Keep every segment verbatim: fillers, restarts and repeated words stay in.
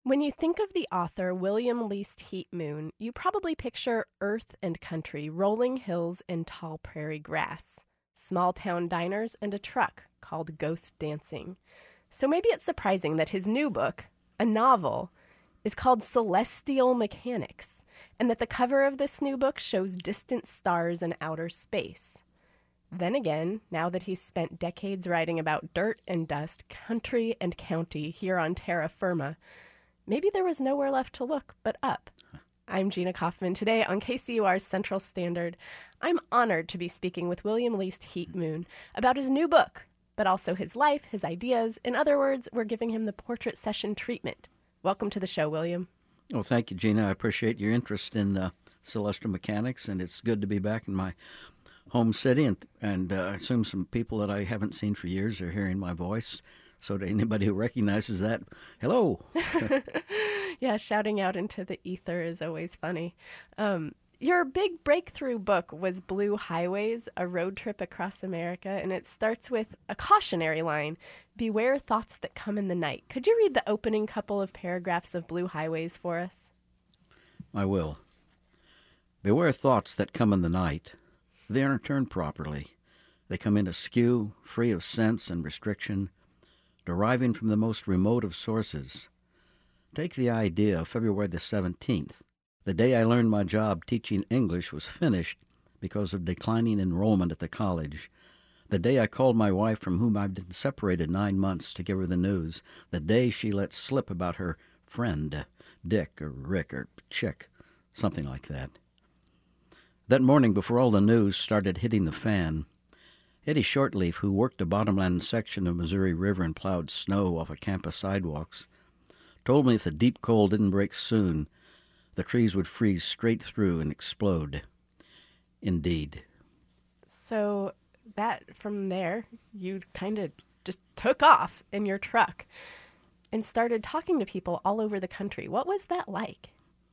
When you think of the author William Least Heat Moon, you probably picture earth and country, rolling hills and tall prairie grass, small town diners, and a truck called Ghost Dancing. So maybe it's surprising that his new book, a novel, is called Celestial Mechanics, and that the cover of this new book shows distant stars and outer space. Then again, now that he's spent decades writing about dirt and dust, country and county here on terra firma, maybe there was nowhere left to look but up. I'm Gina Kaufman. Today on K C U R's Central Standard, I'm honored to be speaking with William Least Heat Moon about his new book, but also his life, his ideas. In other words, we're giving him the portrait session treatment. Welcome to the show, William. Well, thank you, Gina. I appreciate your interest in uh, celestial mechanics, and it's good to be back in my home city, and, and uh, I assume some people that I haven't seen for years are hearing my voice. So to anybody who recognizes that, hello. Yeah, shouting out into the ether is always funny. Um, your big breakthrough book was Blue Highways, a road trip across America, and it starts with a cautionary line, beware thoughts that come in the night. Could you read the opening couple of paragraphs of Blue Highways for us? I will. Beware thoughts that come in the night. They aren't turned properly. They come in askew, free of sense and restriction, deriving from the most remote of sources. Take the idea of February the seventeenth. The day I learned my job teaching English was finished because of declining enrollment at the college. The day I called my wife, from whom I'd been separated nine months, to give her the news. The day she let slip about her friend, Dick or Rick or Chick, something like that. That morning, before all the news started hitting the fan, Eddie Shortleaf, who worked a bottomland section of Missouri River and plowed snow off of campus sidewalks, told me if the deep cold didn't break soon, the trees would freeze straight through and explode. Indeed. So that, from there, you kind of just took off in your truck and started talking to people all over the country. What was that like?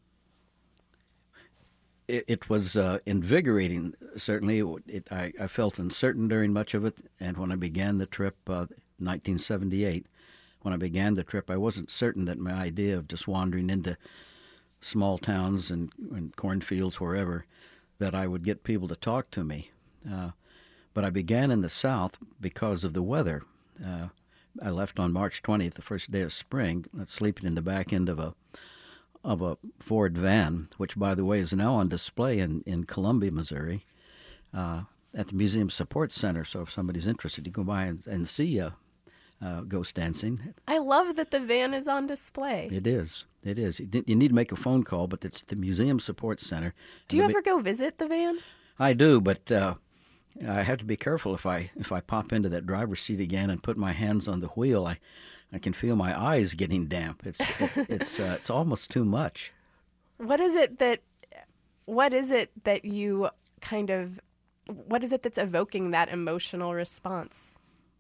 It, it was uh, invigorating, certainly. It, it, I, I felt uncertain during much of it, and when I began the trip, uh, nineteen seventy-eight, when I began the trip, I wasn't certain that my idea of just wandering into small towns and, and cornfields, wherever, that I would get people to talk to me. Uh, but I began in the South because of the weather. Uh, I left on March twentieth, the first day of spring, sleeping in the back end of a of a Ford van, which, by the way, is now on display in, in Columbia, Missouri, uh, at the Museum Support Center. So if somebody's interested, you can go by and, and see uh, uh, Ghost Dancing. I love that the van is on display. It is. It is. You, you need to make a phone call, but it's the Museum Support Center. Do you ever go visit the van? I do, but uh, I have to be careful if I if I pop into that driver's seat again and put my hands on the wheel. I I can feel my eyes getting damp. It's it, it's uh, it's almost too much. What is it that what is it that you kind of what is it that's evoking that emotional response?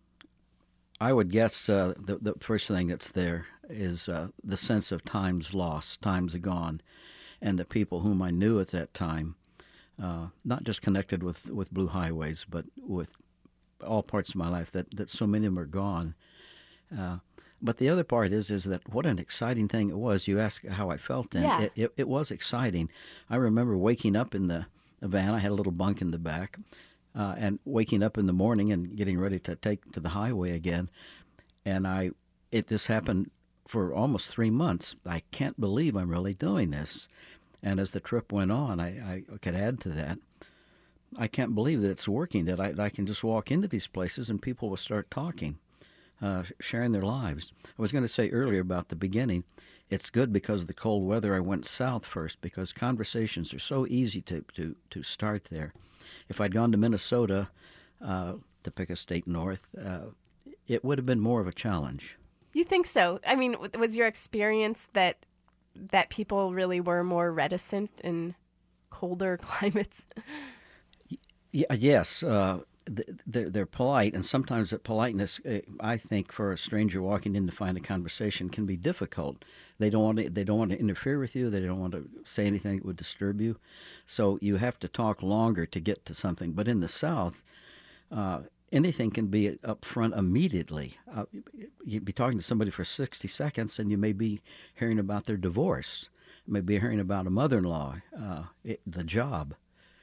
I would guess uh, the the first thing that's there is uh, the sense of time's lost, time's gone, and the people whom I knew at that time, uh, not just connected with, with Blue Highways, but with all parts of my life, that, that so many of them are gone. Uh, But the other part is is that what an exciting thing it was. You asked how I felt, and yeah. it, it, it was exciting. I remember waking up in the, the van. I had a little bunk in the back, uh, and waking up in the morning and getting ready to take to the highway again. And I, it this happened for almost three months. I can't believe I'm really doing this. And as the trip went on, I, I could add to that. I can't believe that it's working, that I, that I can just walk into these places and people will start talking. Uh, sharing their lives. I was going to say earlier about the beginning, it's good because of the cold weather I went south first, because conversations are so easy to, to, to start there. If I'd gone to Minnesota, uh, to pick a state north, uh, it would have been more of a challenge. You think so? I mean, was your experience that that people really were more reticent in colder climates? Yeah, yes. Uh, They're, they're polite, and sometimes that politeness, I think, for a stranger walking in to find a conversation can be difficult. They don't want to, they don't want to interfere with you. They don't want to say anything that would disturb you. So you have to talk longer to get to something. But in the South, uh, anything can be up front immediately. Uh, you'd be talking to somebody for sixty seconds, and you may be hearing about their divorce, you may be hearing about a mother-in-law, uh, it, the job.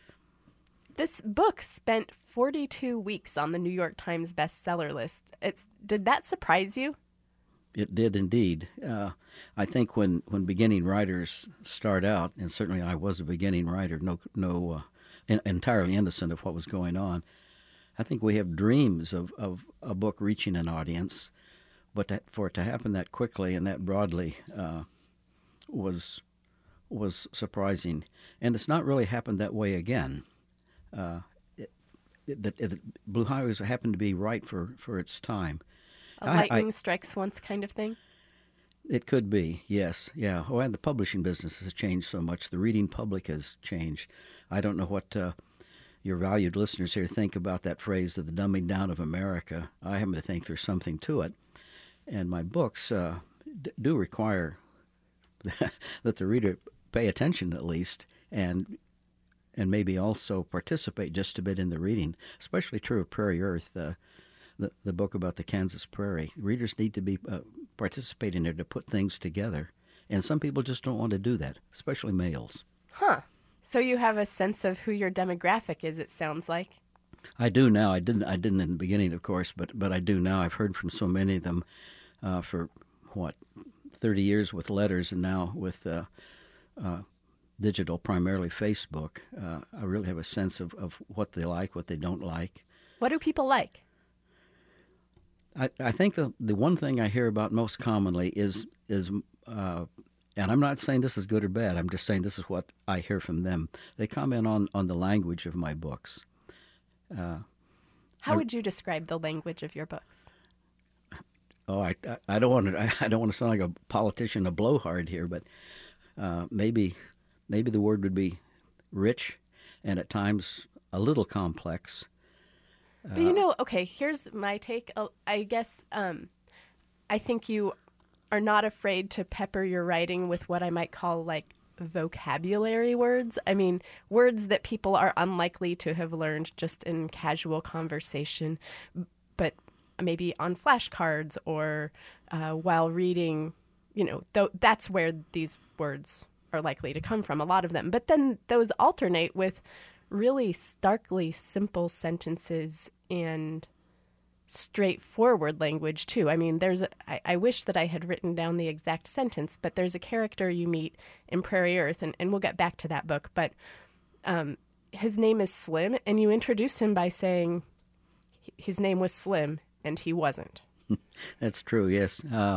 This book spent forty-two weeks on the New York Times bestseller list. It's, did that surprise you? It did indeed. Uh, I think when, when beginning writers start out, and certainly I was a beginning writer, no, no, uh, in, entirely innocent of what was going on, I think we have dreams of, of a book reaching an audience, but that, for it to happen that quickly and that broadly uh, was was surprising. And it's not really happened that way again. Uh, it, it, it, Blue Highways happened to be right for, for its time. A lightning I, I, strikes once kind of thing? It could be, yes. Yeah. Oh, and the publishing business has changed so much. The reading public has changed. I don't know what uh, your valued listeners here think about that phrase of the dumbing down of America. I happen to think there's something to it. And my books uh, d- do require that the reader pay attention at least, and and maybe also participate just a bit in the reading. Especially true of Prairie Earth, uh, the the book about the Kansas prairie. Readers need to be uh, participating there to put things together, and some people just don't want to do that, especially males. Huh. So you have a sense of who your demographic is, it sounds like. I do now. I didn't I didn't in the beginning, of course, but but I do now. I've heard from so many of them uh, for, what, thirty years with letters, and now with uh, uh, digital, primarily Facebook. Uh, I really have a sense of, of what they like, what they don't like. What do people like? I, I think the the one thing I hear about most commonly is, is uh, and I'm not saying this is good or bad, I'm just saying this is what I hear from them. They comment on, on the language of my books. Uh, How I, would you describe the language of your books? Oh, I, I don't want to. I don't want to sound like a politician, a blowhard here, but uh, maybe maybe the word would be rich, and at times a little complex. But uh, you know, okay. Here's my take. I guess um, I think you are not afraid to pepper your writing with what I might call like vocabulary words. I mean, words that people are unlikely to have learned just in casual conversation, but maybe on flashcards or uh, while reading, you know, th- that's where these words are likely to come from, a lot of them. But then those alternate with really starkly simple sentences and straightforward language, too. I mean, there's a, I, I wish that I had written down the exact sentence, but there's a character you meet in Prairie Earth, and, and we'll get back to that book, but um, his name is Slim, and you introduce him by saying his name was Slim, and he wasn't. That's true, yes. Uh,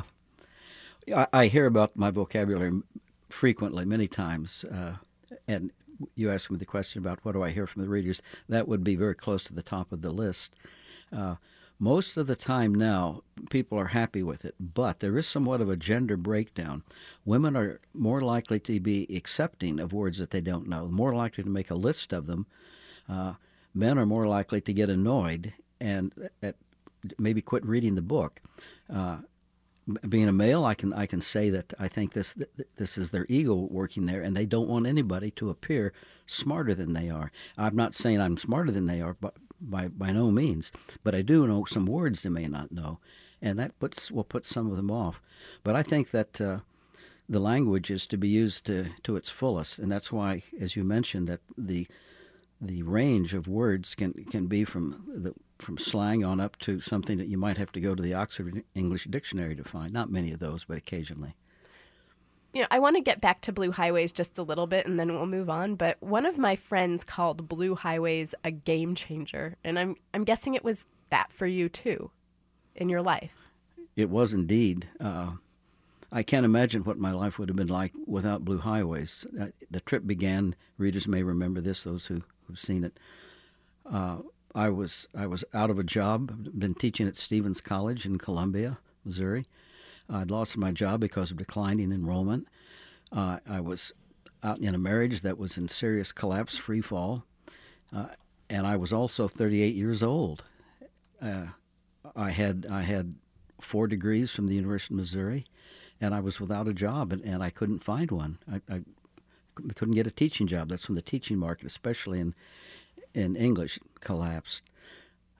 I, I hear about my vocabulary frequently, many times, uh, and you asked me the question about what do I hear from the readers. That would be very close to the top of the list. Uh, most of the time now, people are happy with it, but there is somewhat of a gender breakdown. Women are more likely to be accepting of words that they don't know, more likely to make a list of them. Uh, men are more likely to get annoyed and at maybe quit reading the book. Uh, being a male, I can I can say that I think this this is their ego working there, and they don't want anybody to appear smarter than they are. I'm not saying I'm smarter than they are, but by by no means. But I do know some words they may not know, and that puts will put some of them off. But I think that uh, the language is to be used to to its fullest, and that's why, as you mentioned, that the the range of words can can be from the from slang on up to something that you might have to go to the Oxford English Dictionary to find. Not many of those, but occasionally. You know, I want to get back to Blue Highways just a little bit, and then we'll move on. But one of my friends called Blue Highways a game changer, and I'm I'm guessing it was that for you too, in your life. It was indeed. Uh, I can't imagine what my life would have been like without Blue Highways. Uh, the trip began. Readers may remember this; those who who've seen it. Uh, I was I was out of a job. Been teaching at Stevens College in Columbia, Missouri. I'd lost my job because of declining enrollment. Uh, I was out in a marriage that was in serious collapse, free fall, uh, and I was also thirty-eight years old. Uh, I had I had four degrees from the University of Missouri, and I was without a job, and, and I couldn't find one. I, I couldn't get a teaching job. That's when the teaching market, especially in in English, collapsed.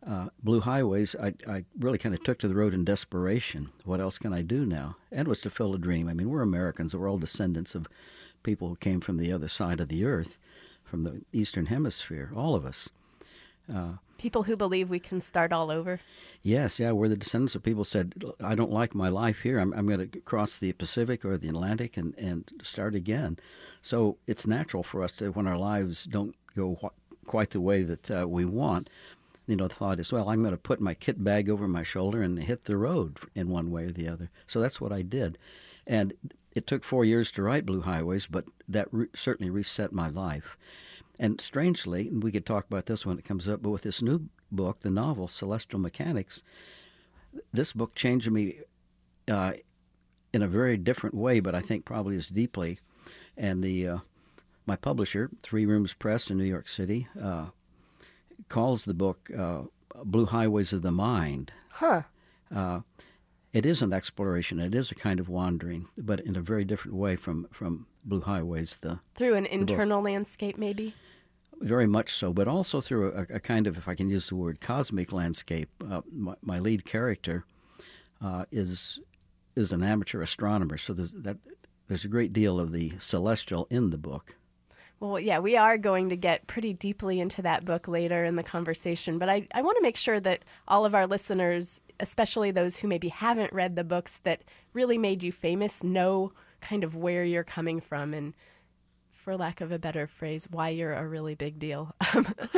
uh, Blue Highways, I, I really kind of took to the road in desperation. What else can I do now? And it was to fill a dream. I mean, we're Americans. We're all descendants of people who came from the other side of the earth, from the Eastern Hemisphere, all of us. Uh, people who believe we can start all over. Yes, yeah, we're the descendants of people who said, I don't like my life here. I'm, I'm going to cross the Pacific or the Atlantic and, and start again. So it's natural for us to, when our lives don't go wh- quite the way that uh, we want, you know, the thought is, well, I'm going to put my kit bag over my shoulder and hit the road in one way or the other. So that's what I did. And it took four years to write Blue Highways, but that re- certainly reset my life. And strangely, and we could talk about this when it comes up, but with this new book, the novel Celestial Mechanics, this book changed me uh, in a very different way, but I think probably as deeply. And the uh, my publisher, Three Rooms Press in New York City, uh, calls the book uh, Blue Highways of the Mind. Huh. Uh, it is an exploration. It is a kind of wandering, but in a very different way from, from Blue Highways. The Through an internal landscape, maybe? Very much so, but also through a, a kind of, if I can use the word, cosmic landscape. Uh, my, my lead character uh, is is an amateur astronomer, so there's, that, there's a great deal of the celestial in the book. Well, yeah, we are going to get pretty deeply into that book later in the conversation, but I, I want to make sure that all of our listeners, especially those who maybe haven't read the books that really made you famous, know kind of where you're coming from and, for lack of a better phrase, why you're a really big deal. So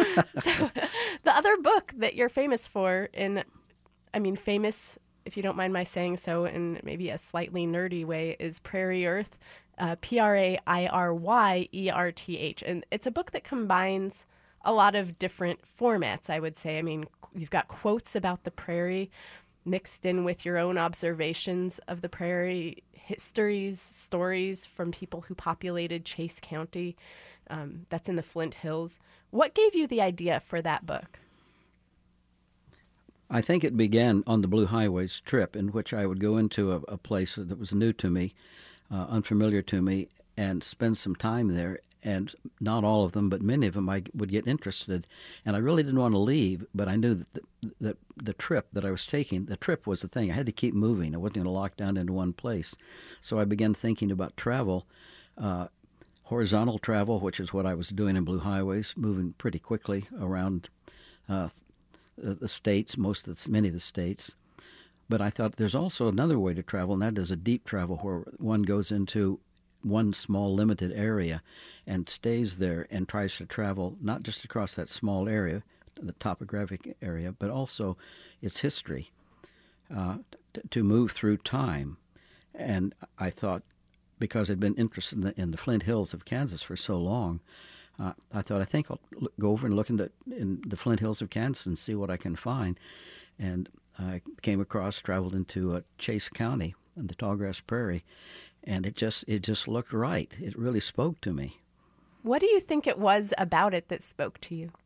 the other book that you're famous for, in, I mean, famous, if you don't mind my saying so, in maybe a slightly nerdy way, is Prairie Earth. Uh, P R A I R Y E R T H. And it's a book that combines a lot of different formats, I would say. I mean, you've got quotes about the prairie mixed in with your own observations of the prairie, histories, stories from people who populated Chase County. Um, that's in the Flint Hills. What gave you the idea for that book? I think it began on the Blue Highways trip, in which I would go into a, a place that was new to me, Uh, unfamiliar to me, and spend some time there. And not all of them, but many of them, I would get interested. And I really didn't want to leave, but I knew that the, that the trip that I was taking, the trip was the thing. I had to keep moving. I wasn't going to lock down into one place. So I began thinking about travel, uh, horizontal travel, which is what I was doing in Blue Highways, moving pretty quickly around uh, the, the states, most of the, many of the states. But I thought there's also another way to travel, and that is a deep travel where one goes into one small limited area and stays there and tries to travel not just across that small area, the topographic area, but also its history, uh, t- to move through time. And I thought, because I'd been interested in the, in the Flint Hills of Kansas for so long, uh, I thought, I think I'll l- go over and look in the, in the Flint Hills of Kansas and see what I can find. And I came across, traveled into uh, Chase County in the Tallgrass Prairie, and it just it just looked right. It really spoke to me. What do you think it was about it that spoke to you?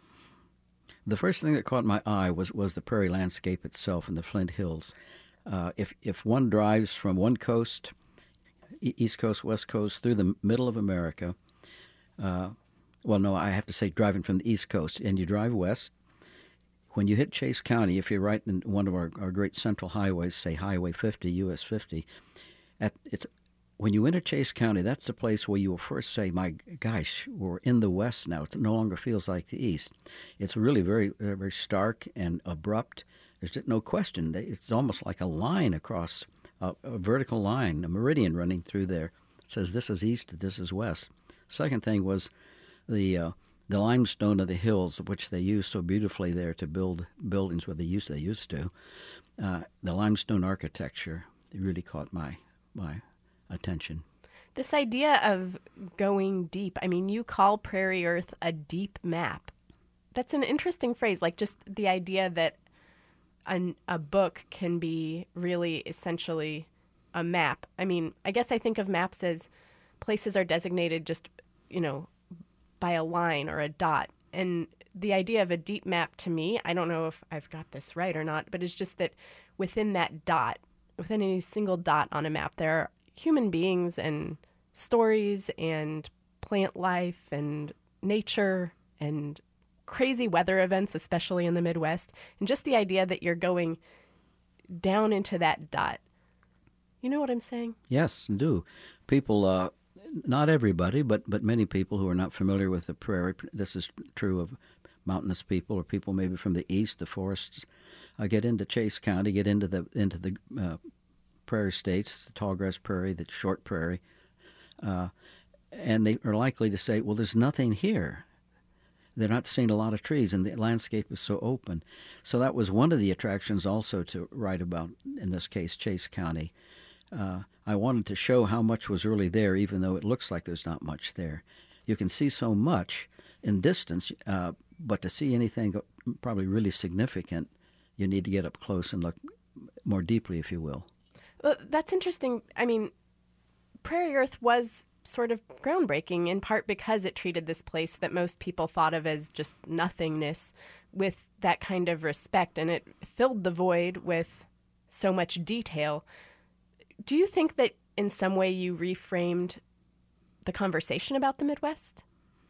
The first thing that caught my eye was, was the prairie landscape itself in the Flint Hills. Uh, if if one drives from one coast, East Coast, West Coast, through the middle of America, uh, well, no, I have to say driving from the East Coast, and you drive west, when you hit Chase County, if you're right in one of our, our great central highways, say Highway fifty, U S fifty, at, it's, when you enter Chase County, that's the place where you will first say, my gosh, we're in the West now. It no longer feels like the East. It's really very, very stark and abrupt. There's no question. It's almost like a line across, a, a vertical line, a meridian running through there. It says this is East, this is West. Second thing was the... Uh, The limestone of the hills, which they use so beautifully there to build buildings where they used they used to, uh, the limestone architecture really caught my my attention. This idea of going deep, I mean, you call Prairie Earth a deep map. That's an interesting phrase, like just the idea that an, a book can be really essentially a map. I mean, I guess I think of maps as places are designated just, you know, by a line or a dot. And the idea of a deep map to me, I don't know if I've got this right or not, but it's just that within that dot, within any single dot on a map, there are human beings and stories and plant life and nature and crazy weather events, especially in the Midwest, and just the idea that you're going down into that dot. You know what I'm saying? Yes, do. People, uh, not everybody, but, but many people who are not familiar with the prairie, this is true of mountainous people or people maybe from the east, the forests, uh, get into Chase County, get into the into the uh, prairie states, the tallgrass prairie, the short prairie, uh, and they are likely to say, well, there's nothing here. They're not seeing a lot of trees, and the landscape is so open. So that was one of the attractions also to write about, in this case, Chase County. Uh, I wanted to show how much was really there, even though it looks like there's not much there. You can see so much in distance, uh, but to see anything probably really significant, you need to get up close and look more deeply, if you will. Well, that's interesting. I mean, Prairie Earth was sort of groundbreaking, in part because it treated this place that most people thought of as just nothingness with that kind of respect, and it filled the void with so much detail. Do you think that in some way you reframed the conversation about the Midwest?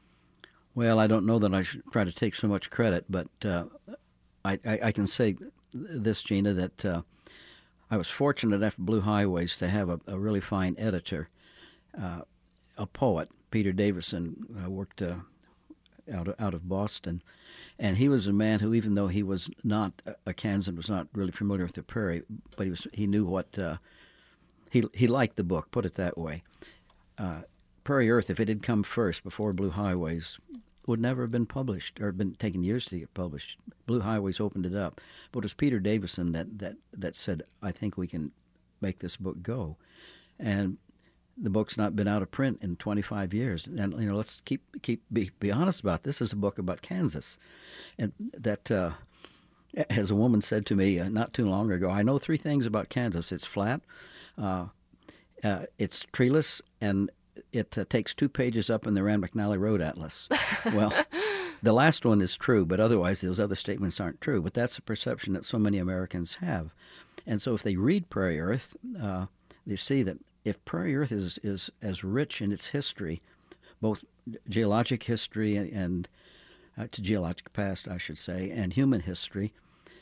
Well, I don't know that I should try to take so much credit, but uh, I, I, I can say this, Gina, that uh, I was fortunate after Blue Highways to have a, a really fine editor, uh, a poet, Peter Davison, uh, worked uh, out of, out of Boston, and he was a man who, even though he was not a Kansan, was not really familiar with the prairie, but he was he knew what uh, he he liked the book. Put it that way. Uh, Prairie Earth, if it had come first before Blue Highways, would never have been published, or been taken years to get published. Blue Highways opened it up, but it was Peter Davison that that that said, "I think we can make this book go," and the book's not been out of print in twenty-five years. And you know, let's keep keep be, be honest about this. This is a book about Kansas, and that, uh, as a woman said to me uh, not too long ago, I know three things about Kansas: it's flat, uh, uh, it's treeless, and it uh, takes two pages up in the Rand McNally Road Atlas. Well, the last one is true, but otherwise those other statements aren't true. But that's a perception that so many Americans have, and so if they read Prairie Earth, uh, they see that if Prairie Earth is, is as rich in its history, both geologic history and, and uh, to geologic past, I should say, and human history,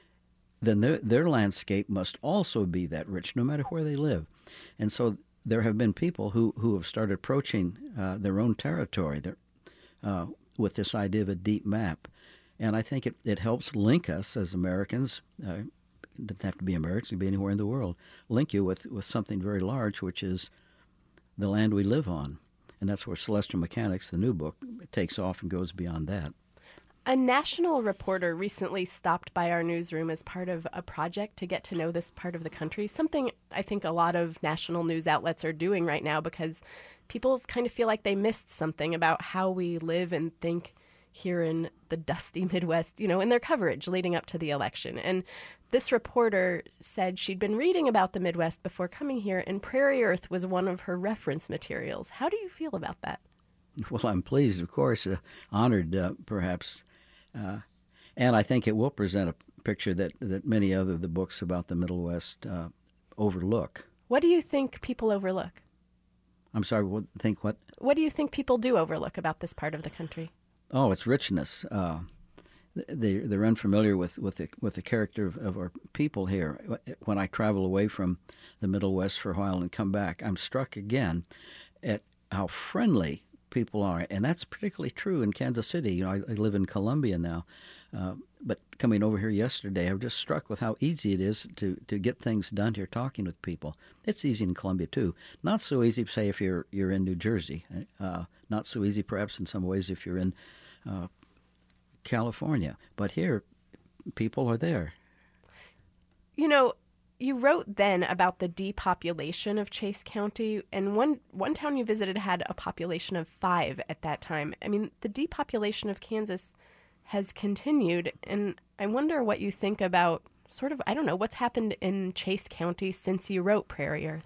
then their, their landscape must also be that rich, no matter where they live. And so there have been people who, who have started approaching uh, their own territory their, uh, with this idea of a deep map. And I think it, it helps link us as Americans. Uh, It doesn't have to be America, it can be anywhere in the world, link you with, with something very large, which is the land we live on. And that's where Celestial Mechanics, the new book, takes off and goes beyond that. A national reporter recently stopped by our newsroom as part of a project to get to know this part of the country, something I think a lot of national news outlets are doing right now because people kind of feel like they missed something about how we live and think here in the dusty Midwest, you know, in their coverage leading up to the election. And this reporter said she'd been reading about the Midwest before coming here, and Prairie Earth was one of her reference materials. How do you feel about that? Well, I'm pleased, of course, uh, honored, uh, perhaps. Uh, and I think it will present a picture that, that many other of the books about the Middle West uh, overlook. What do you think people overlook? I'm sorry, what, think what? What do you think people do overlook about this part of the country? Oh, its richness. Uh, they, they're unfamiliar with, with, the, with the character of, of our people here. When I travel away from the Middle West for a while and come back, I'm struck again at how friendly people are. And that's particularly true in Kansas City. You know, I, I live in Columbia now. Uh, but coming over here yesterday, I was just struck with how easy it is to, to get things done here talking with people. It's easy in Columbia, too. Not so easy, say, if you're you're in New Jersey. Uh, not so easy, perhaps, in some ways, if you're in uh, California. But here, people are there. You know, you wrote then about the depopulation of Chase County, and one, one town you visited had a population of five at that time. I mean, the depopulation of Kansas has continued, and I wonder what you think about sort of, I don't know, what's happened in Chase County since you wrote Prairie Earth.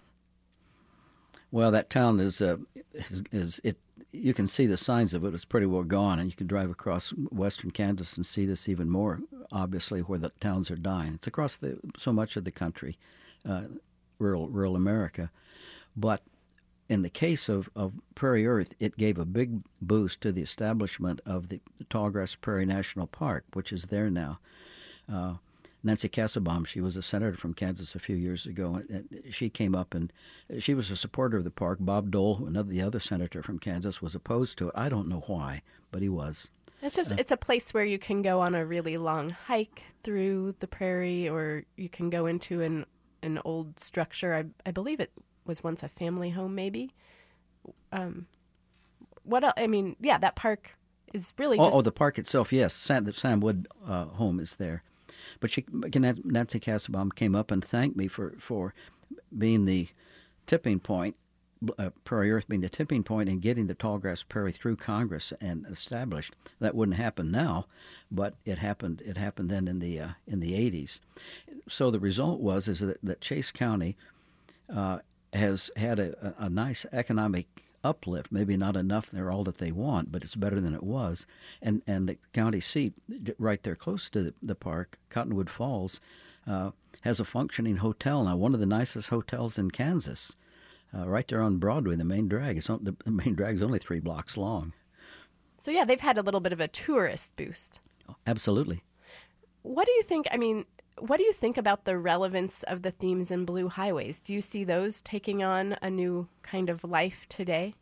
Well, that town is, uh, is, is it. You can see the signs of it. It's pretty well gone, and you can drive across western Kansas and see this even more obviously where the towns are dying. It's across the, so much of the country, uh, rural rural America. But in the case of, of Prairie Earth, it gave a big boost to the establishment of the, the Tallgrass Prairie National Park, which is there now. Uh, Nancy Kassebaum, she was a senator from Kansas a few years ago, and she came up and she was a supporter of the park. Bob Dole, another the other senator from Kansas, was opposed to it. I don't know why, but he was. It's just, it's a place where you can go on a really long hike through the prairie, or you can go into an an old structure. I, I believe it was once a family home, maybe. Um, what else? I mean, yeah, that park is really oh, just... Oh, the park itself, yes. Sam, the Sam Wood uh, home is there. But she, Nancy Kassebaum came up and thanked me for, for being the tipping point, uh, Prairie Earth being the tipping point in getting the Tallgrass Prairie through Congress and established. That wouldn't happen now, but it happened. It happened then in the uh, in the eighties. So the result was is that, that Chase County uh, has had a, a nice economic uplift. Maybe not enough; they're all that they want, but it's better than it was. And and the county seat, right there close to the, the park, Cottonwood Falls, uh, has a functioning hotel now. One of the nicest hotels in Kansas. Uh, right there on Broadway, the main drag. It's on, the, the main drag is only three blocks long. So yeah, they've had a little bit of a tourist boost. Absolutely. What do you think? I mean, what do you think about the relevance of the themes in Blue Highways? Do you see those taking on a new kind of life today?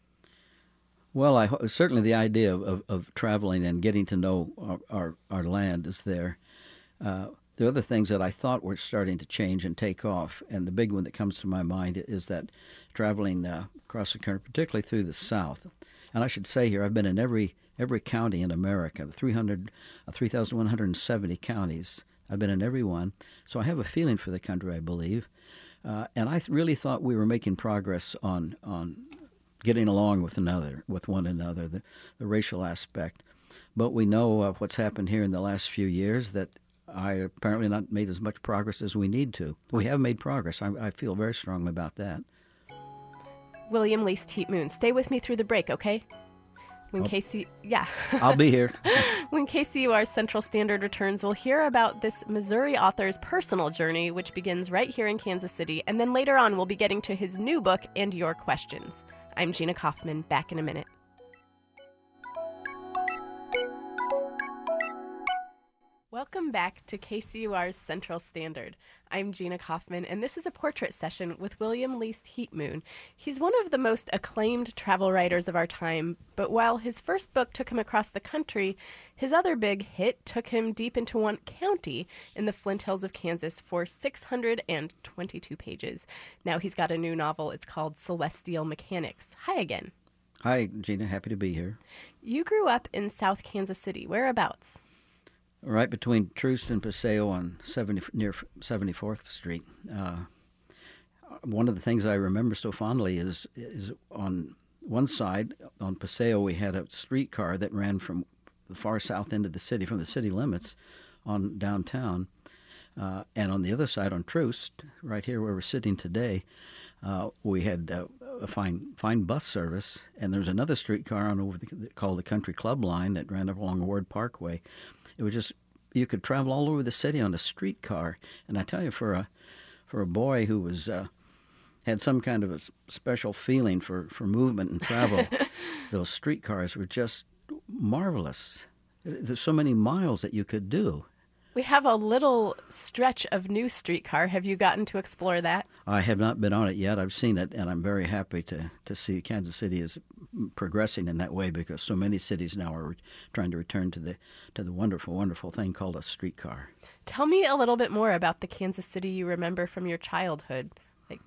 Well, I certainly the idea of, of, of traveling and getting to know our our, our land is there. Uh, There are other things that I thought were starting to change and take off, and the big one that comes to my mind is that traveling uh, across the country, particularly through the South. And I should say here, I've been in every every county in America, the three hundred, uh, three thousand one hundred seventy counties. I've been in every one, so I have a feeling for the country, I believe. Uh, and I th- really thought we were making progress on on getting along with another, with one another, the, the racial aspect. But we know uh, what's happened here in the last few years, that I apparently not made as much progress as we need to. We have made progress. I, I feel very strongly about that. William Least Heat Moon, stay with me through the break, okay? When I'll, K C, yeah. I'll be here. When K C U R's Central Standard returns, we'll hear about this Missouri author's personal journey, which begins right here in Kansas City. And then later on, we'll be getting to his new book and your questions. I'm Gina Kaufman, back in a minute. Welcome back to K C U R's Central Standard. I'm Gina Kaufman, and this is a portrait session with William Least Heat Moon. He's one of the most acclaimed travel writers of our time, but while his first book took him across the country, his other big hit took him deep into one county in the Flint Hills of Kansas for six hundred twenty-two pages. Now he's got a new novel. It's called Celestial Mechanics. Hi again. Hi, Gina. Happy to be here. You grew up in South Kansas City. Whereabouts? Right between Troost and Paseo on seventy near seventy-fourth Street. Uh, one of the things I remember so fondly is is on one side, on Paseo, we had a streetcar that ran from the far south end of the city, from the city limits, on downtown. Uh, and on the other side, on Troost, right here where we're sitting today, uh, we had uh, a fine fine bus service. And there was another streetcar on over the, called the Country Club line that ran along Ward Parkway. It was just, you could travel all over the city on a streetcar. And I tell you, for a for a boy who was uh, had some kind of a special feeling for, for movement and travel, those streetcars were just marvelous. There's so many miles that you could do. We have a little stretch of new streetcar. Have you gotten to explore that? I have not been on it yet. I've seen it, and I'm very happy to, to see Kansas City is progressing in that way, because so many cities now are trying to return to the to the wonderful, wonderful thing called a streetcar. Tell me a little bit more about the Kansas City you remember from your childhood. Like,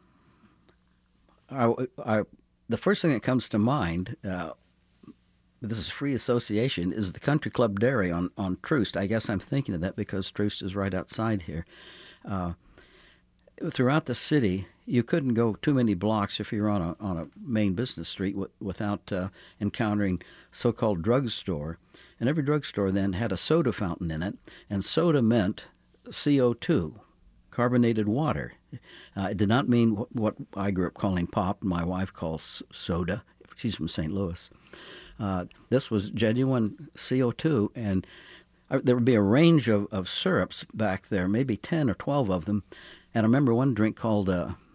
I, I, the first thing that comes to mind, uh, this is free association, is the Country Club Dairy on, on Troost. I guess I'm thinking of that because Troost is right outside here. Uh, throughout the city, you couldn't go too many blocks if you were on a on a main business street w- without uh, encountering so-called drugstore. And every drugstore then had a soda fountain in it, and soda meant C O two, carbonated water. Uh, it did not mean what, what I grew up calling pop, my wife calls soda. She's from Saint Louis. Uh, this was genuine C O two, and uh, there would be a range of, of syrups back there, maybe ten or twelve of them. And I remember one drink called uh,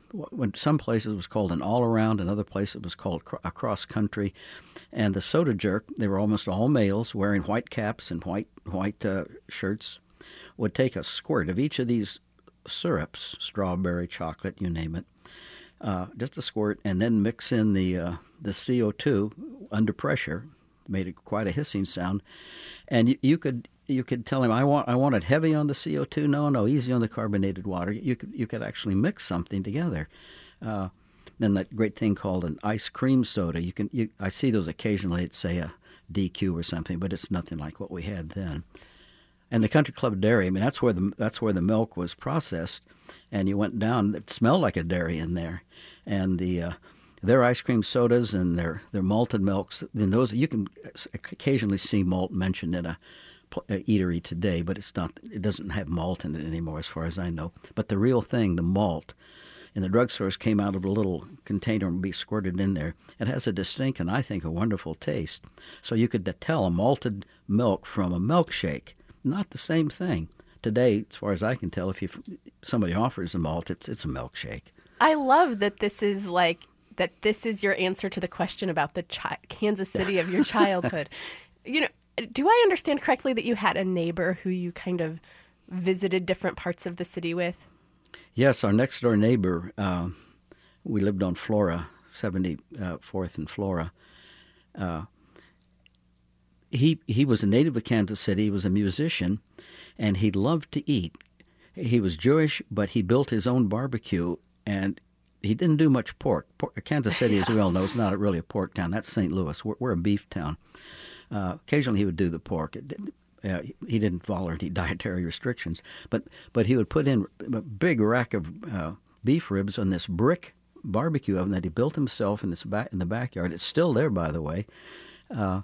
when some places it was called an all-around, another place it was called a cross-country. And the soda jerk, they were almost all males wearing white caps and white, white uh, shirts, would take a squirt of each of these syrups, strawberry, chocolate, you name it, uh, just a squirt, and then mix in the uh, the C O two under pressure, made it quite a hissing sound, and you, you could you could tell him, I want I want it heavy on the C O two, no, no, easy on the carbonated water. You could you could actually mix something together. Uh, then that great thing called an ice cream soda. You can you, I see those occasionally. It's say a D Q or something, but it's nothing like what we had then. And the Country Club Dairy, I mean, that's where the that's where the milk was processed, and you went down. It smelled like a dairy in there, and the uh, their ice cream sodas and their their malted milks. Then those you can occasionally see malt mentioned in a, a eatery today, but it's not. It doesn't have malt in it anymore, as far as I know. But the real thing, the malt, in the drugstores came out of a little container and be squirted in there. It has a distinct and I think a wonderful taste. So you could tell a malted milk from a milkshake. Not the same thing. Today, as far as I can tell, if you, somebody offers a malt, it's it's a milkshake. I love that this is like that. This is your answer to the question about the chi- Kansas City of your childhood. You know, do I understand correctly that you had a neighbor who you kind of visited different parts of the city with? Yes, our next door neighbor. Uh, we lived on Flora, seventy-fourth and Flora. Uh, He he was a native of Kansas City. He was a musician, and he loved to eat. He was Jewish, but he built his own barbecue, and he didn't do much pork. pork Kansas City, as we all know, is not really a pork town. That's Saint Louis. We're, we're a beef town. Uh, occasionally, he would do the pork. It, uh, he didn't follow any dietary restrictions, but but he would put in a big rack of uh, beef ribs on this brick barbecue oven that he built himself in this back in the backyard. It's still there, by the way. Uh,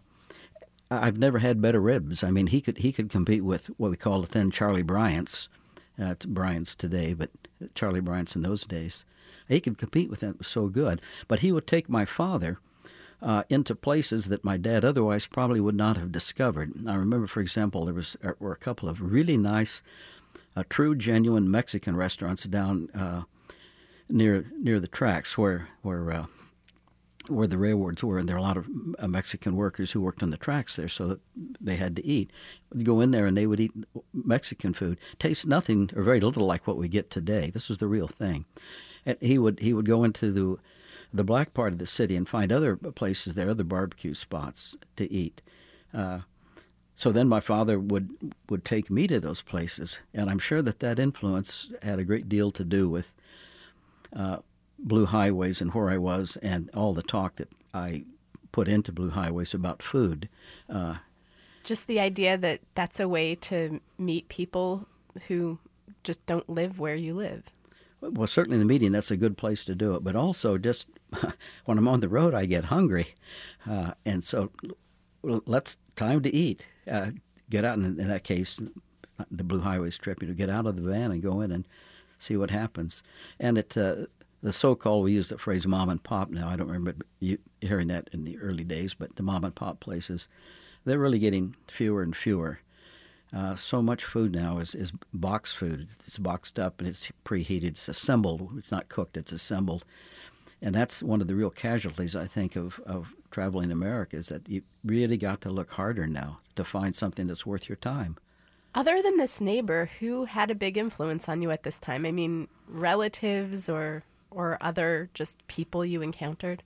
I've never had better ribs. I mean, he could he could compete with what we call the thin Charlie Bryant's. Uh, it's Bryant's today, but Charlie Bryant's in those days. He could compete with them. It was so good. But he would take my father uh, into places that my dad otherwise probably would not have discovered. I remember, for example, there was uh, were a couple of really nice, uh, true, genuine Mexican restaurants down uh, near near the tracks where where. Uh, where the railroads were, and there were a lot of uh, Mexican workers who worked on the tracks there, so that they had to eat. You'd go in there and they would eat Mexican food. Tastes nothing or very little like what we get today. This was the real thing. And he would he would go into the the black part of the city and find other places there, other barbecue spots to eat. Uh, so then my father would would take me to those places, and I'm sure that that influence had a great deal to do with Uh, Blue Highways and where I was, and all the talk that I put into Blue Highways about food. Uh, Just the idea that that's a way to meet people who just don't live where you live. Well, certainly the meeting, that's a good place to do it. But also just when I'm on the road, I get hungry. Uh, and so let's time to eat. Uh, get out, in, in that case, the Blue Highways trip, you know, get out of the van and go in and see what happens. And it... Uh, The so-called, we use the phrase mom and pop now. I don't remember you hearing that in the early days, but the mom and pop places, they're really getting fewer and fewer. Uh, so much food now is, is box food. It's boxed up and it's preheated. It's assembled. It's not cooked. It's assembled. And that's one of the real casualties, I think, of, of traveling America is that you really got to look harder now to find something that's worth your time. Other than this neighbor, who had a big influence on you at this time? I mean, relatives or... or other just people you encountered?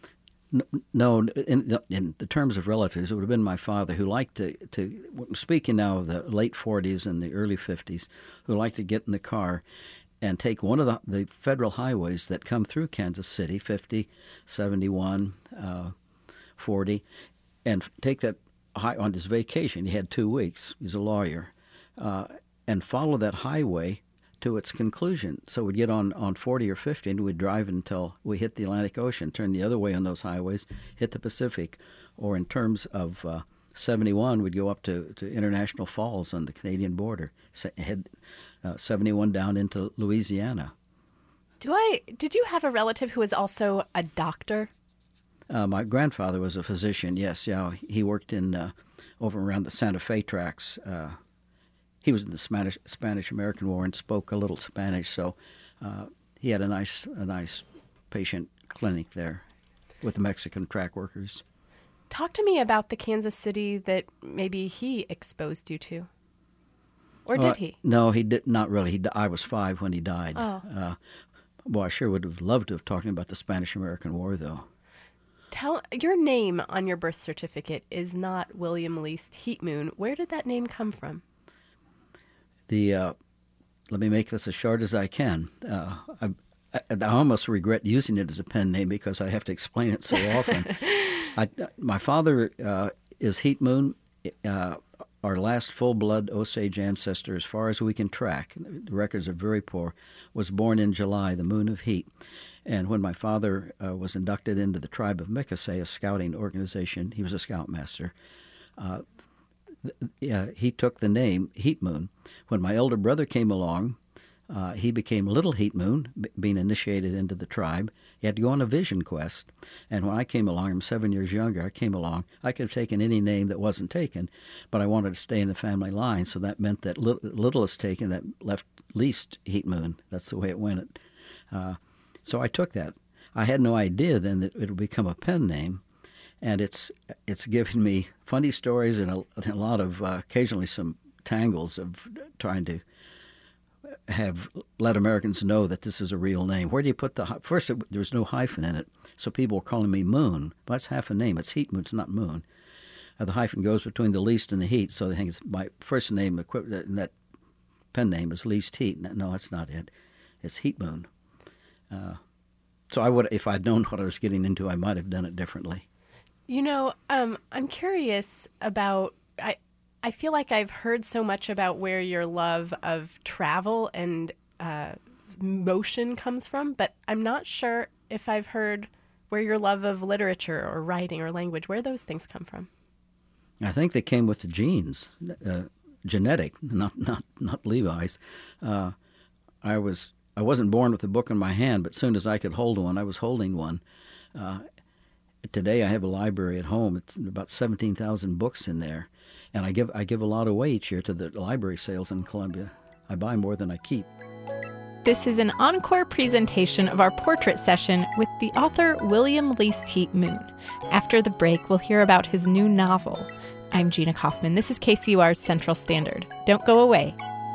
No, in the, in the terms of relatives, it would have been my father who liked to, to, speaking now of the late forties and the early fifties, who liked to get in the car and take one of the, the federal highways that come through Kansas City, fifty, seventy-one, uh, forty, and take that high on his vacation. He had two weeks. He's a lawyer. Uh, and follow that highway to its conclusion. So we'd get on, on forty or fifty and we'd drive until we hit the Atlantic Ocean, turn the other way on those highways, hit the Pacific. Or in terms of uh, seventy-one, we'd go up to, to International Falls on the Canadian border, head uh, seventy-one down into Louisiana. Do I? Did you have a relative who was also a doctor? Uh, my grandfather was a physician, yes. Yeah, he worked in uh, over around the Santa Fe tracks. Uh, He was in the Spanish Spanish American War and spoke a little Spanish, so uh, he had a nice a nice patient clinic there with the Mexican track workers. Talk to me about the Kansas City that maybe he exposed you to. Or Well, did he? No, he did not really. He, di- I was five when he died. Oh. Uh, well, I sure would have loved to have talked to him about the Spanish-American War, though. Tell your name on your birth certificate is not William Least Heatmoon. Where did that name come from? The uh, let me make this as short as I can. Uh, I, I, I almost regret using it as a pen name because I have to explain it so often. I, my father uh, is Heatmoon, uh, our last full-blood Osage ancestor, as far as we can track. The records are very poor. Was born in July, the moon of heat. And when my father uh, was inducted into the tribe of Mickasay, a scouting organization, he was a scoutmaster. Uh, th- yeah, he took the name Heatmoon. When my elder brother came along, uh, he became Little Heatmoon, b- being initiated into the tribe. He had to go on a vision quest. And when I came along, I'm seven years younger, I came along, I could have taken any name that wasn't taken, but I wanted to stay in the family line, so that meant that li- littlest taken, that left least Heatmoon. That's the way it went. Uh, So I took that. I had no idea then that it would become a pen name, and it's it's given me funny stories and a, and a lot of uh, occasionally some tangles of trying to have let Americans know that this is a real name. Where do you put the hy- first? It, there was no hyphen in it, so people were calling me Moon. Well, that's half a name. It's Heatmoon. It's not Moon. Uh, the hyphen goes between the least and the heat, so they think it's my first name. And that pen name is Least Heat. No, that's not it. It's Heatmoon. Uh, so I would, if I'd known what I was getting into, I might have done it differently. You know, um, I'm curious about, I, I feel like I've heard so much about where your love of travel and uh, motion comes from, but I'm not sure if I've heard where your love of literature or writing or language, where those things come from. I think they came with the genes, uh, genetic, not not not Levi's. Uh, I was. I wasn't born with a book in my hand, but as soon as I could hold one, I was holding one. Uh, today I have a library at home. It's about seventeen thousand books in there, and I give I give a lot away each year to the library sales in Columbia. I buy more than I keep. This is an encore presentation of our portrait session with the author William Least Heatmoon. After the break, we'll hear about his new novel. I'm Gina Kaufman. This is K C U R's Central Standard. Don't go away.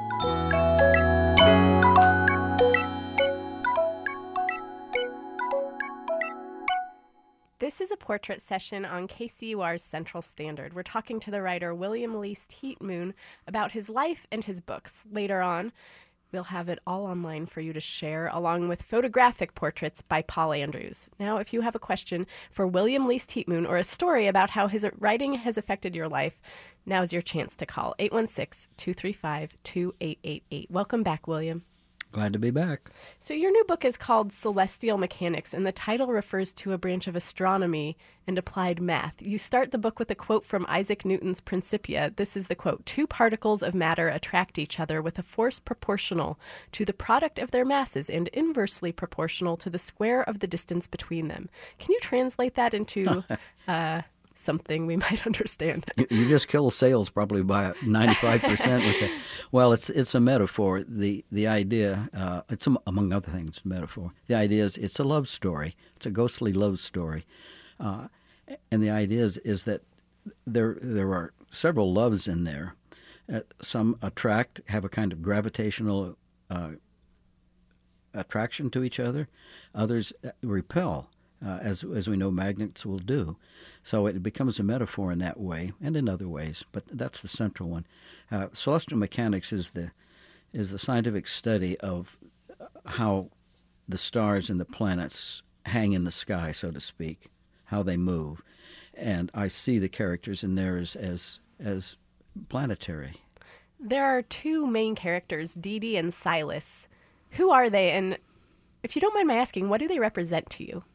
This is a portrait session on K C U R's Central Standard. We're talking to the writer William Least Heatmoon about his life and his books. Later on, we'll have it all online for you to share, along with photographic portraits by Paul Andrews. Now, if you have a question for William Least Heatmoon or a story about how his writing has affected your life, now's your chance to call eight one six, two three five, two eight eight eight. Welcome back, William. Glad to be back. So your new book is called Celestial Mechanics, and the title refers to a branch of astronomy and applied math. You start the book with a quote from Isaac Newton's Principia. This is the quote: "Two particles of matter attract each other with a force proportional to the product of their masses and inversely proportional to the square of the distance between them." Can you translate that into uh, something we might understand? You, you just kill sales probably by ninety-five percent with it. Well, it's it's a metaphor. The the idea, uh, it's a, among other things, a metaphor. The idea is it's a love story. It's a ghostly love story. Uh, and the idea is, is that there there are several loves in there. Uh, some attract, have a kind of gravitational uh, attraction to each other. Others repel, uh, as as we know magnets will do. So it becomes a metaphor in that way and in other ways, but that's the central one. Uh, celestial mechanics is the is the scientific study of how the stars and the planets hang in the sky, so to speak, how they move. And I see the characters in there as as, as planetary. There are two main characters, Dee Dee and Silas. Who are they? And if you don't mind my asking, what do they represent to you?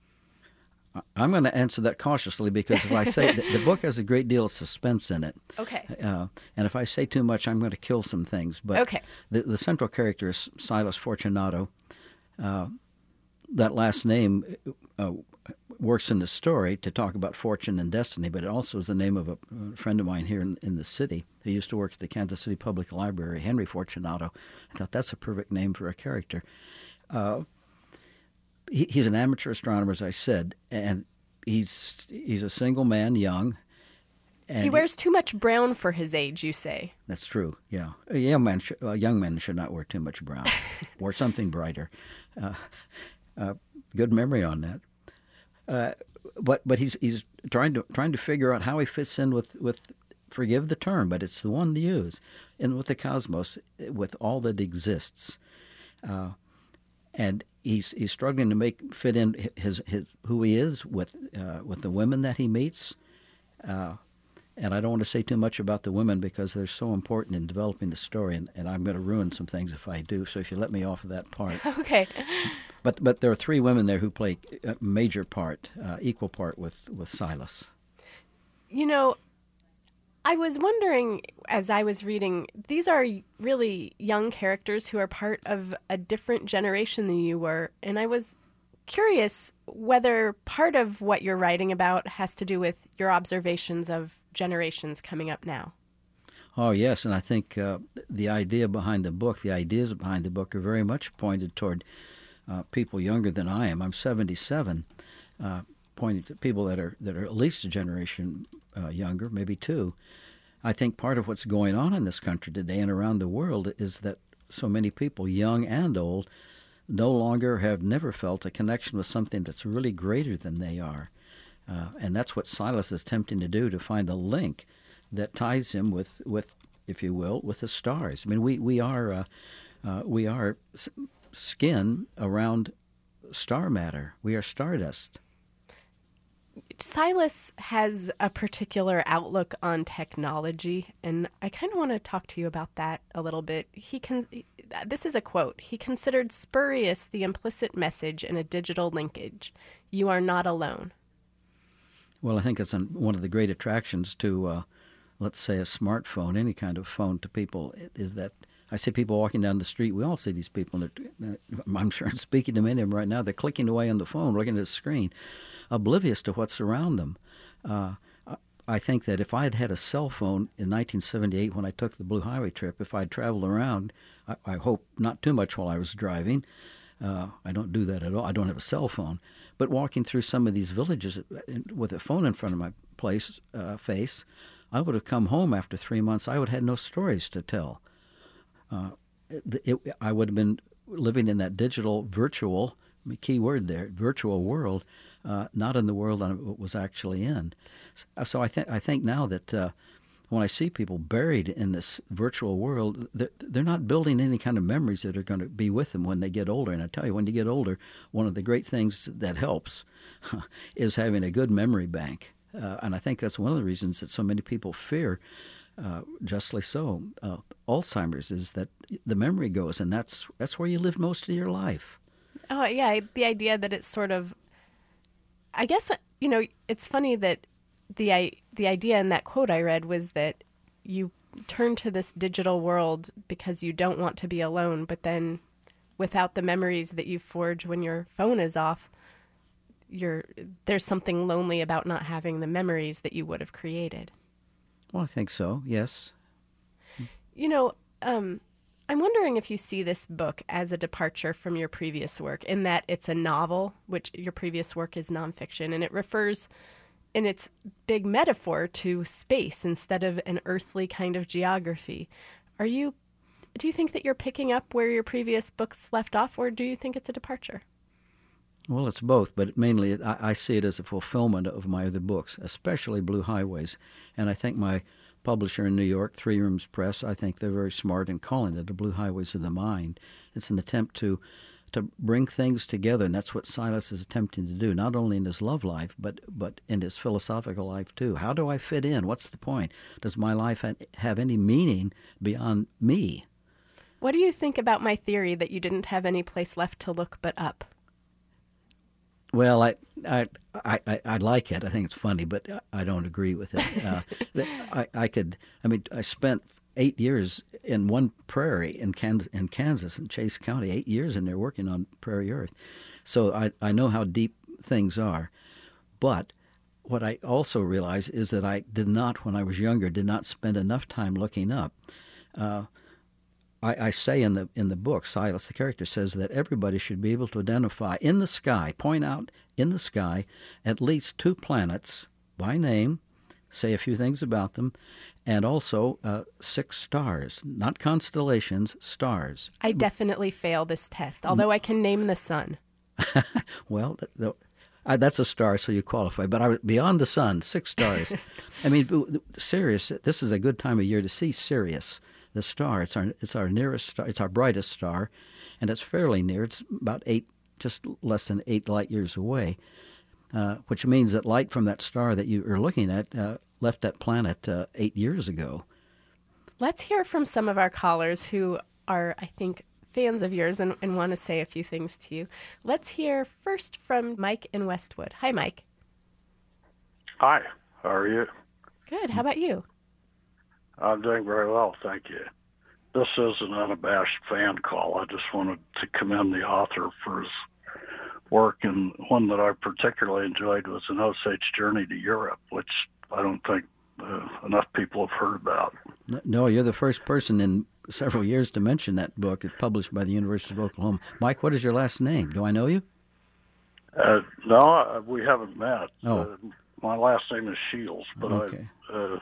I'm going to answer that cautiously because if I say the, the book has a great deal of suspense in it. Okay. Uh, and if I say too much, I'm going to kill some things. But okay. the, the central character is Silas Fortunato. Uh, that last name uh, works in the story to talk about fortune and destiny, but it also is the name of a, a friend of mine here in, in the city who used to work at the Kansas City Public Library, Henry Fortunato. I thought that's a perfect name for a character. uh, he, he's an amateur astronomer, as I said, and he's he's a single man, young. And he wears too much brown for his age, you say. That's true. Yeah, a young man, sh- a young man should not wear too much brown. Wear something brighter. Uh, uh, good memory on that. Uh, but but he's he's trying to trying to figure out how he fits in with, with forgive the term, but it's the one to use, in with the cosmos, with all that exists, uh, and he's he's struggling to make fit in his his who he is with uh, with the women that he meets. Uh, And I don't want to say too much about the women because they're so important in developing the story, and, and I'm going to ruin some things if I do. So if you let me off of that part. Okay. But but there are three women there who play a major part, uh, equal part with, with Silas. You know, I was wondering as I was reading, these are really young characters who are part of a different generation than you were, and I was curious whether part of what you're writing about has to do with your observations of generations coming up now. Oh, yes, and I think uh, the idea behind the book, the ideas behind the book are very much pointed toward uh, people younger than I am. I'm seventy-seven, uh, pointing to people that are that are at least a generation uh, younger, maybe two. I think part of what's going on in this country today and around the world is that so many people, young and old, no longer have never felt a connection with something that's really greater than they are. Uh, and that's what Silas is attempting to do, to find a link that ties him with, with if you will, with the stars. I mean, we, we are uh, uh, we are s- skin around star matter. We are stardust. Silas has a particular outlook on technology, and I kind of want to talk to you about that a little bit. He can. This is a quote. He considered spurious the implicit message in a digital linkage. You are not alone. Well, I think it's an, one of the great attractions to, uh, let's say, a smartphone, any kind of phone to people, is that I see people walking down the street. We all see these people, and they're, I'm sure I'm speaking to many of them right now. They're clicking away on the phone, looking at the screen, oblivious to what's around them. Uh, I think that if I had had a cell phone in nineteen seventy-eight when I took the Blue Highway trip, if I'd traveled around, I, I hope not too much while I was driving. Uh, I don't do that at all. I don't have a cell phone. But walking through some of these villages with a phone in front of my place uh, face, I would have come home after three months. I would have had no stories to tell. Uh, it, it, I would have been living in that digital, virtual, key word there, virtual world, uh, not in the world I was actually in. So I think I think now that uh, when I see people buried in this virtual world, they're, they're not building any kind of memories that are going to be with them when they get older. And I tell you, when you get older, one of the great things that helps is having a good memory bank. Uh, and I think that's one of the reasons that so many people fear, uh, justly so, uh, Alzheimer's, is that the memory goes, and that's that's where you lived most of your life. Oh, yeah, the idea that it's sort of, I guess, you know, it's funny that the I, the idea in that quote I read was that you turn to this digital world because you don't want to be alone, but then without the memories that you forge when your phone is off, you're, there's something lonely about not having the memories that you would have created. Well, I think so, yes. You know, um, I'm wondering if you see this book as a departure from your previous work, in that it's a novel, which your previous work is nonfiction, and it refers in its big metaphor to space instead of an earthly kind of geography. Are you, do you think that you're picking up where your previous books left off, or do you think it's a departure? Well, it's both, but mainly I, I see it as a fulfillment of my other books, especially Blue Highways. And I think my publisher in New York, Three Rooms Press, I think they're very smart in calling it the Blue Highways of the Mind. It's an attempt to to bring things together, and that's what Silas is attempting to do, not only in his love life, but but in his philosophical life too. How do I fit in? What's the point? Does my life ha- have any meaning beyond me? What do you think about my theory that you didn't have any place left to look but up? Well, I, I, I, I like it. I think it's funny, but I don't agree with it. Uh, I, I could. I mean, I spent eight years in one prairie in Kansas, in Kansas, in Chase County. Eight years in there working on Prairie Earth, so I, I know how deep things are. But what I also realize is that I did not, when I was younger, did not spend enough time looking up. Uh, I, I say in the in the book, Silas, the character, says that everybody should be able to identify in the sky, point out in the sky, at least two planets by name, say a few things about them, and also uh, six stars, not constellations, stars. I definitely fail this test, although I can name the sun. Well, the, the, uh, that's a star, so you qualify. But I, beyond the sun, six stars. I mean, Sirius, this is a good time of year to see Sirius, the star. It's our it's our nearest star. It's our brightest star, and it's fairly near. It's about eight, just less than eight light years away, uh, which means that light from that star that you are looking at uh, left that planet uh, eight years ago. Let's hear from some of our callers who are, I think, fans of yours and, and want to say a few things to you. Let's hear first from Mike in Westwood. Hi, Mike. Hi, how are you? Good. How about you? I'm doing very well, thank you. This is an unabashed fan call. I just wanted to commend the author for his work, and one that I particularly enjoyed was An Osage Journey to Europe, which I don't think uh, enough people have heard about. No, you're the first person in several years to mention that book. It's published by the University of Oklahoma. Mike, what is your last name? Do I know you? Uh, no, uh, we haven't met. Oh. Uh, my last name is Shields, but Okay. I, uh,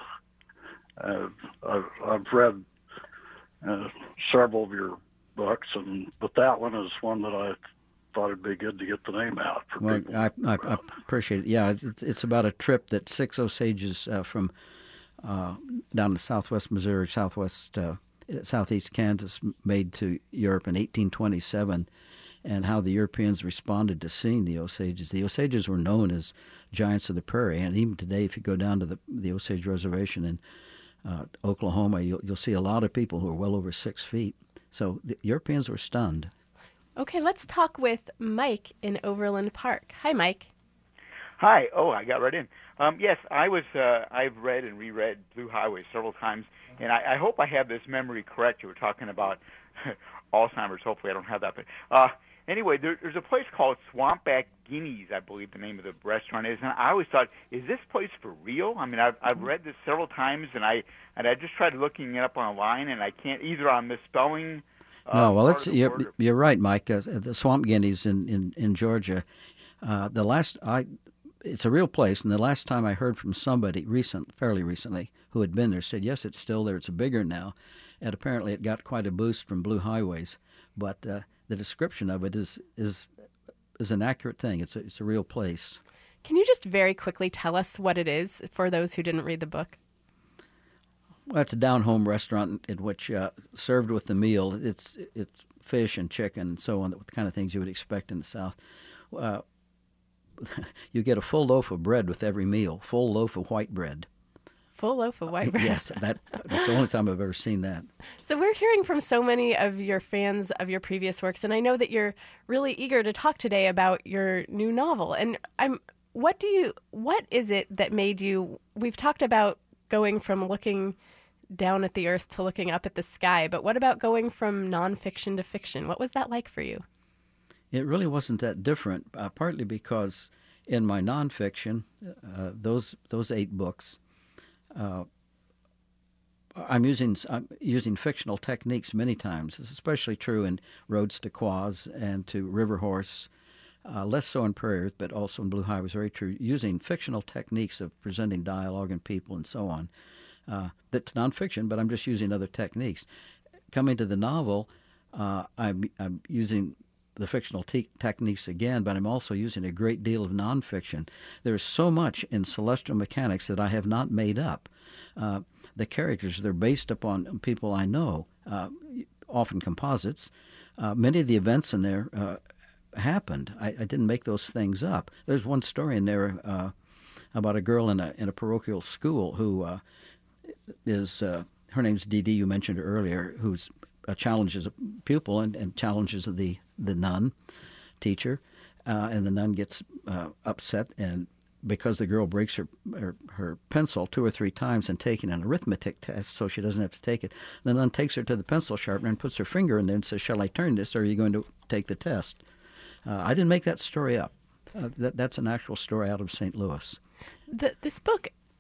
uh, I've, I've read uh, several of your books, and but that one is one that I thought it'd be good to get the name out for Well, people. I, I, I appreciate it. Yeah, it's, it's about a trip that six Osages uh, from uh, down in southwest Missouri, southwest, uh, southeast Kansas made to Europe in eighteen twenty-seven, and how the Europeans responded to seeing the Osages. The Osages were known as giants of the prairie, and even today, if you go down to the, the Osage Reservation in uh, Oklahoma, you'll, you'll see a lot of people who are well over six feet. So the Europeans were stunned. Okay, let's talk with Mike in Overland Park. Hi, Mike. Hi. Oh, I got right in. Um, yes, I was. Uh, I've read and reread Blue Highway several times, and I, I hope I have this memory correct. You were talking about Alzheimer's. Hopefully, I don't have that. But uh, anyway, there, there's a place called Swampback Guineas, I believe the name of the restaurant is, and I always thought, is this place for real? I mean, I've I've read this several times, and I and I just tried looking it up online, and I can't. Either I'm misspelling. Uh, No, well, part it's, of the you're, word or- you're right, Mike. Uh, the Swamp Guineas in, in, in Georgia, uh, the last I, it's a real place, and the last time I heard from somebody recent, fairly recently, who had been there, said, yes, it's still there. It's bigger now, and apparently it got quite a boost from Blue Highways. But uh, the description of it is is is an accurate thing. It's a, it's a real place. Can you just very quickly tell us what it is for those who didn't read the book? Well, it's a down-home restaurant in which, uh, served with the meal, it's it's fish and chicken and so on, the kind of things you would expect in the South. Uh, you get a full loaf of bread with every meal, full loaf of white bread. Full loaf of white bread. Yes, that, that's the only time I've ever seen that. So we're hearing from so many of your fans of your previous works, and I know that you're really eager to talk today about your new novel. And I'm, what do you, what is it that made you? We've talked about going from looking down at the earth to looking up at the sky, but what about going from nonfiction to fiction? What was that like for you? It really wasn't that different, uh, partly because in my nonfiction, uh, those those eight books, uh, I'm using I'm using fictional techniques many times. It's especially true in Roads to Quoz and to River Horse, uh, less so in Prairie Earth, but also in Blue Highway. It's very true. Using fictional techniques of presenting dialogue and people and so on. Uh, that's nonfiction, but I'm just using other techniques. Coming to the novel, uh, I'm, I'm using the fictional te- techniques again, but I'm also using a great deal of nonfiction. There's so much in Celestial Mechanics that I have not made up. Uh, the characters, they're based upon people I know, uh, often composites. Uh, many of the events in there uh, happened. I, I didn't make those things up. There's one story in there uh, about a girl in a in a parochial school who uh, is uh, her name's Dee Dee. You mentioned her earlier, who's uh, challenges a pupil and, and challenges the the nun teacher, uh, and the nun gets uh, upset, and because the girl breaks her, her her pencil two or three times and taking an arithmetic test, so she doesn't have to take it, the nun takes her to the pencil sharpener and puts her finger in there and says, "Shall I turn this, or are you going to take the test?" Uh, I didn't make that story up. Uh, that that's an actual story out of Saint Louis. The, this book,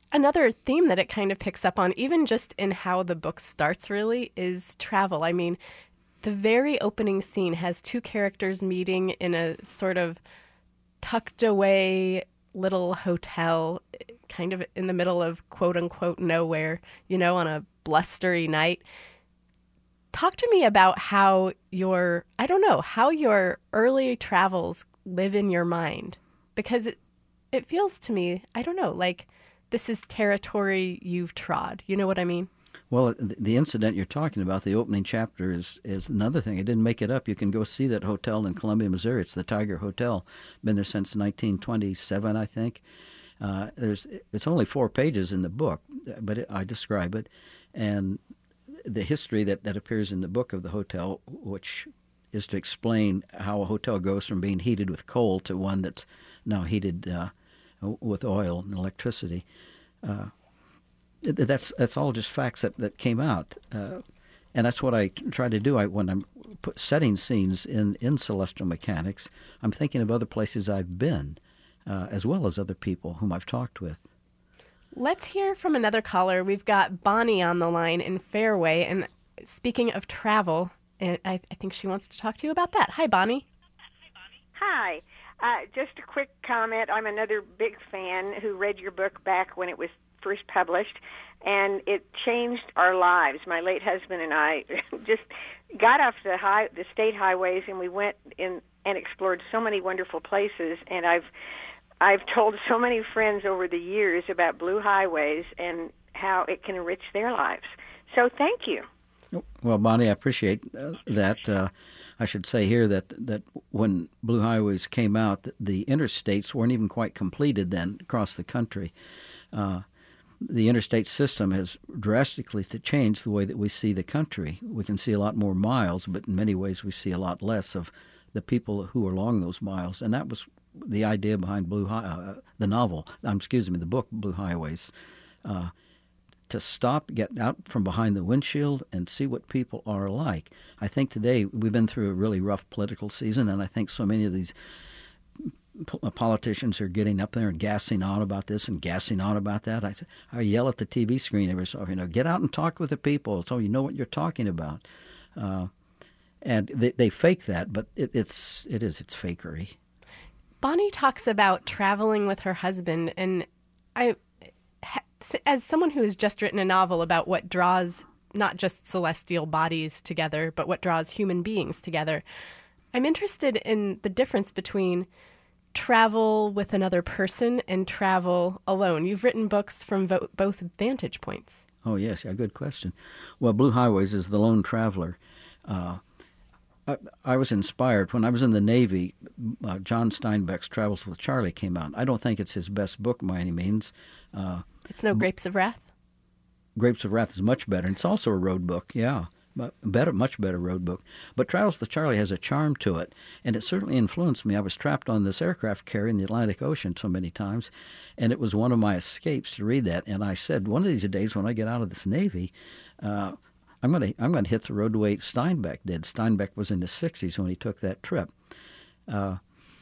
Another theme that it kind of picks up on, even just in how the book starts, really, is travel. I mean, the very opening scene has two characters meeting in a sort of tucked away little hotel, kind of in the middle of quote unquote nowhere, you know, on a blustery night. Talk to me about how your, I don't know, how your early travels live in your mind. Because it, it feels to me, I don't know, like this is territory you've trod. You know what I mean? Well, the incident you're talking about, the opening chapter, is is another thing. I didn't make it up. You can go see that hotel in Columbia, Missouri. It's the Tiger Hotel. Been there since nineteen twenty-seven, I think. Uh, there's it's only four pages in the book, but it, I describe it, and the history that, that appears in the book of the hotel, which is to explain how a hotel goes from being heated with coal to one that's now heated uh, with oil and electricity. Uh, that's that's all just facts that, that came out. Uh, and that's what I try to do. I, when I'm put setting scenes in, in Celestial Mechanics, I'm thinking of other places I've been, uh, as well as other people whom I've talked with. Let's hear from another caller. We've got Bonnie on the line in Fairway. And speaking of travel, I, I think she wants to talk to you about that. Hi, Bonnie. Hi. Uh, just a quick comment. I'm another big fan who read your book back when it was first published, and it changed our lives. My late husband and I just got off the high, the state highways, and we went in and explored so many wonderful places. And I've I've told so many friends over the years about Blue Highways and how it can enrich their lives. So thank you. Well, Bonnie, I appreciate uh, that. Uh, I should say here that, that when Blue Highways came out, the interstates weren't even quite completed then across the country. Uh, the interstate system has drastically changed the way that we see the country. We can see a lot more miles, but in many ways we see a lot less of the people who are along those miles. And that was the idea behind Blue Hi- uh, the novel, um, excuse me, the book Blue Highways, uh, to stop, get out from behind the windshield and see what people are like. I think today we've been through a really rough political season, and I think so many of these politicians are getting up there and gassing on about this and gassing on about that. I, I yell at the T V screen every so often, you know, get out and talk with the people so you know what you're talking about. Uh, and they, they fake that, but it, it's it is it's fakery. Bonnie talks about traveling with her husband, and I, as someone who has just written a novel about what draws not just celestial bodies together, but what draws human beings together, I'm interested in the difference between travel with another person and travel alone. You've written books from vo- both vantage points. Oh, yes. Yeah, good question. Well, Blue Highways is the lone traveler. Uh, I, I was inspired. When I was in the Navy, uh, John Steinbeck's Travels with Charlie came out. I don't think it's his best book by any means. Uh, it's no Grapes of Wrath? Grapes of Wrath is much better. And it's also a road book, yeah. Better, much better road book. But Travels with Charlie has a charm to it, and it certainly influenced me. I was trapped on this aircraft carrier in the Atlantic Ocean so many times, and it was one of my escapes to read that. And I said, one of these days when I get out of this Navy, uh, I'm going to I'm going to hit the road the way Steinbeck did. Steinbeck was in his sixties when he took that trip. Uh,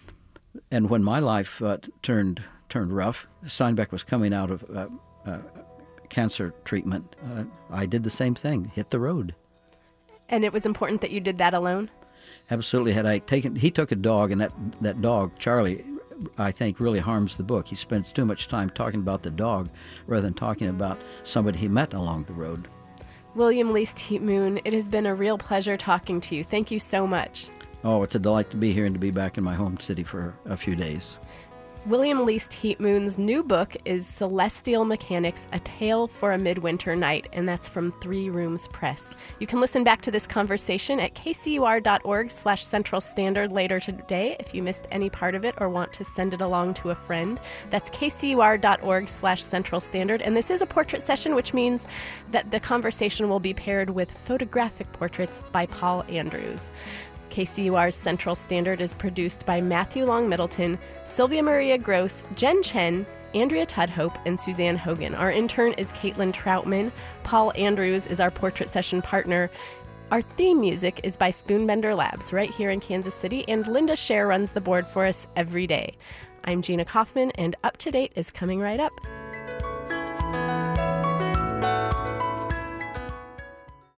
and when my life uh, turned turned rough, Steinbeck was coming out of uh, uh, cancer treatment. Uh, I did the same thing, hit the road. And it was important that you did that alone? Absolutely. Had I taken, he took a dog, and that, that dog, Charlie, I think really harms the book. He spends too much time talking about the dog rather than talking about somebody he met along the road. William Least Heat Moon, it has been a real pleasure talking to you. Thank you so much. Oh, it's a delight to be here and to be back in my home city for a few days. William Least Heat Moon's new book is Celestial Mechanics, A Tale for a Midwinter Night, and that's from Three Rooms Press. You can listen back to this conversation at kcur.org slash Central Standard later today if you missed any part of it or want to send it along to a friend. That's kcur.org slash Central Standard, and this is a portrait session, which means that the conversation will be paired with photographic portraits by Paul Andrews. K C U R's Central Standard is produced by Matthew Long Middleton, Sylvia Maria Gross, Jen Chen, Andrea Tudhope, and Suzanne Hogan. Our intern is Caitlin Troutman. Paul Andrews is our portrait session partner. Our theme music is by Spoonbender Labs right here in Kansas City, and Linda Scher runs the board for us every day. I'm Gina Kaufman, and Up to Date is coming right up.